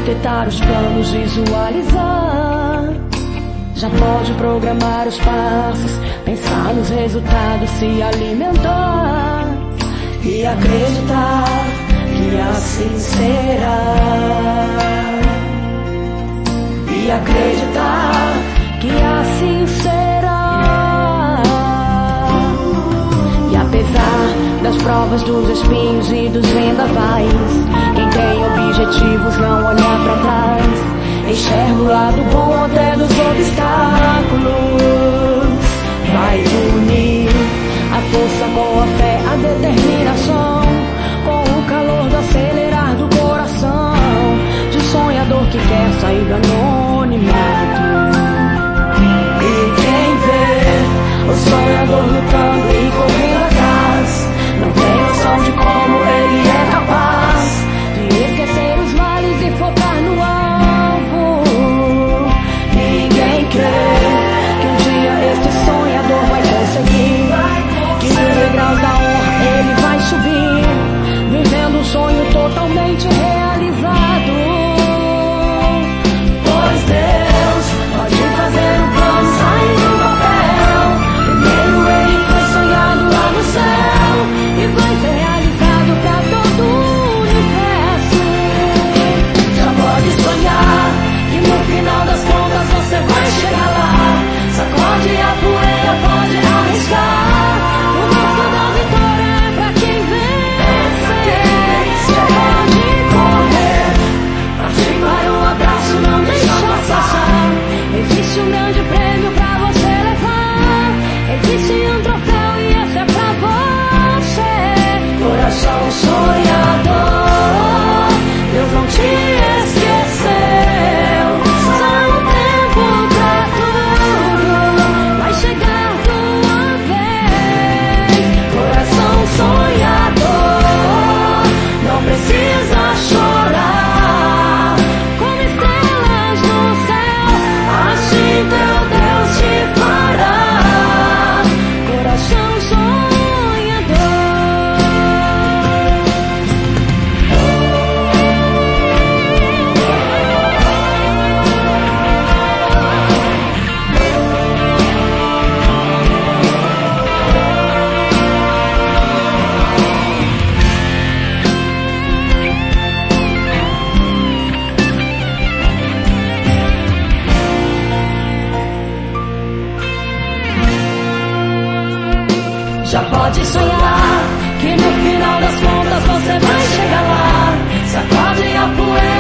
arquitetar os planos, visualizar. Já pode programar os passos, pensar nos resultados, se alimentar e acreditar que assim será. E acreditar que assim será. E apesar das provas, dos espinhos e dos vendavais, quem tem objetivos não olha pra trás. Enxerga o lado bom até dos obstáculos. Vai unir a força com a fé, a determinação, com o calor do acelerar do coração, de sonhador que quer sair do anonimato. E quem vê o sonhador lutando e correndo atrás, não tem noção de como ele é capaz de esquecer os males e focar no alvo. Ninguém crê que um dia este sonhador vai conseguir, que nos degraus da honra ele vai subir, vivendo um sonho totalmente realizado. Pois Deus pode fazer um plano sair do papel. Primeiro ele foi sonhado lá no céu e vai ser realizado pra todo o universo. Já pode sonhar que no final das contas você vai chegar lá. Sacode a poeira, pode arriscar. O nosso da vitória é pra quem vence. Já pode correr, partir para o abraço, não deixa passar. Existe um grande prêmio pra você levar. Existe um troféu e esse é pra você. Coração sonhador, Deus não te esqueceu. Só um tempo pra tudo, vai chegar tua vez. Coração sonhador, não precisa chorar. Como estrelas no céu, assim teu Deus te fará. Coração sonhador. Já pode sonhar que no final das contas você vai chegar lá. Sacode a poeira,